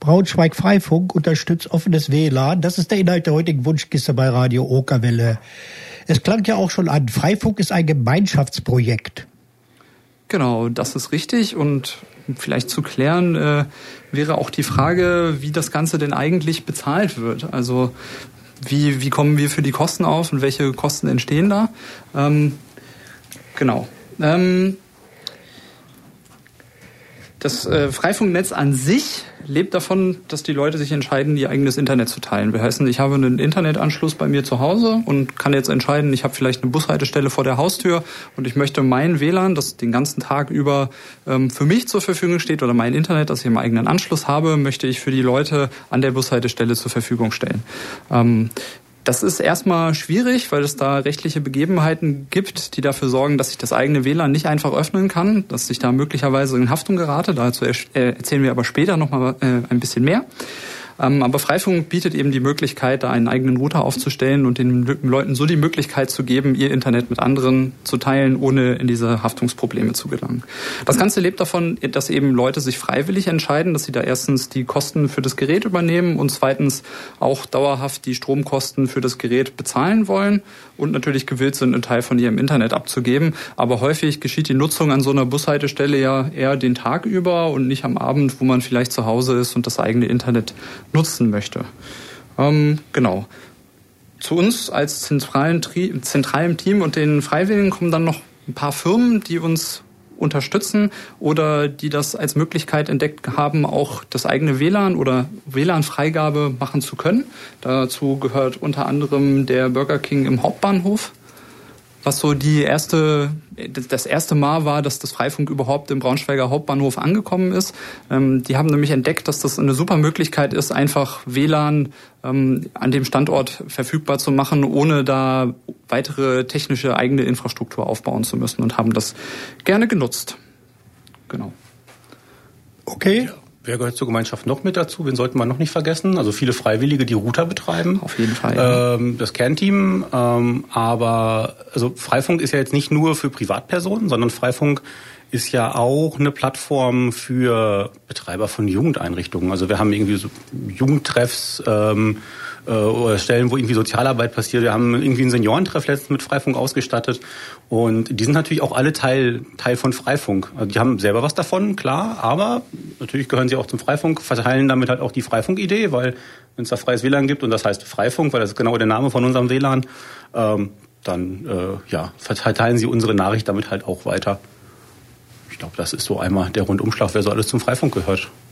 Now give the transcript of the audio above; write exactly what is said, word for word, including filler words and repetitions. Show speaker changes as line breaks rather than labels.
Braunschweig Freifunk unterstützt offenes W L A N. Das ist der Inhalt der heutigen Wunschkiste bei Radio Okerwelle. Es klang ja auch schon an, Freifunk ist ein Gemeinschaftsprojekt.
Genau, das ist richtig. Und vielleicht zu klären äh, wäre auch die Frage, wie das Ganze denn eigentlich bezahlt wird. Also wie, wie kommen wir für die Kosten auf und welche Kosten entstehen da? Ähm, genau. Ähm, Das äh, Freifunknetz an sich lebt davon, dass die Leute sich entscheiden, ihr eigenes Internet zu teilen. Wir heißen, ich habe einen Internetanschluss bei mir zu Hause und kann jetzt entscheiden, ich habe vielleicht eine Bushaltestelle vor der Haustür und ich möchte mein W L A N, das den ganzen Tag über ähm, für mich zur Verfügung steht, oder mein Internet, das ich im eigenen Anschluss habe, möchte ich für die Leute an der Bushaltestelle zur Verfügung stellen. Ähm, Das ist erstmal schwierig, weil es da rechtliche Begebenheiten gibt, die dafür sorgen, dass ich das eigene W L A N nicht einfach öffnen kann, dass ich da möglicherweise in Haftung gerate. Dazu erzählen wir aber später nochmal ein bisschen mehr. Aber Freifunk bietet eben die Möglichkeit, da einen eigenen Router aufzustellen und den Leuten so die Möglichkeit zu geben, ihr Internet mit anderen zu teilen, ohne in diese Haftungsprobleme zu gelangen. Das Ganze lebt davon, dass eben Leute sich freiwillig entscheiden, dass sie da erstens die Kosten für das Gerät übernehmen und zweitens auch dauerhaft die Stromkosten für das Gerät bezahlen wollen und natürlich gewillt sind, einen Teil von ihrem Internet abzugeben. Aber häufig geschieht die Nutzung an so einer Bushaltestelle ja eher den Tag über und nicht am Abend, wo man vielleicht zu Hause ist und das eigene Internet nutzen möchte. Ähm, genau. Zu uns als zentralen, zentralem Team und den Freiwilligen kommen dann noch ein paar Firmen, die uns unterstützen oder die das als Möglichkeit entdeckt haben, auch das eigene W L A N oder W L A N-Freigabe machen zu können. Dazu gehört unter anderem der Burger King im Hauptbahnhof, was so die erste, das erste Mal war, dass das Freifunk überhaupt im Braunschweiger Hauptbahnhof angekommen ist. Ähm, die haben nämlich entdeckt, dass das eine super Möglichkeit ist, einfach W L A N ähm, an dem Standort verfügbar zu machen, ohne da weitere technische eigene Infrastruktur aufbauen zu müssen, und haben das gerne genutzt. Genau.
Okay.
Ja. Wer gehört zur Gemeinschaft noch mit dazu? Wen sollten wir noch nicht vergessen? Also viele Freiwillige, die Router betreiben.
Auf jeden Fall. Ja.
Ähm, das Kernteam. Ähm, aber also Freifunk ist ja jetzt nicht nur für Privatpersonen, sondern Freifunk ist ja auch eine Plattform für Betreiber von Jugendeinrichtungen. Also wir haben irgendwie so Jugendtreffs ähm, äh, oder Stellen, wo irgendwie Sozialarbeit passiert. Wir haben irgendwie einen Seniorentreff letztens mit Freifunk ausgestattet. Und die sind natürlich auch alle Teil Teil von Freifunk. Also die haben selber was davon, klar, aber natürlich gehören sie auch zum Freifunk, verteilen damit halt auch die Freifunk-Idee, weil wenn es da freies W L A N gibt und das heißt Freifunk, weil das ist genau der Name von unserem W L A N, ähm, dann äh, ja, verteilen sie unsere Nachricht damit halt auch weiter. Ich glaube, das ist so einmal der Rundumschlag, wer so alles zum Freifunk gehört.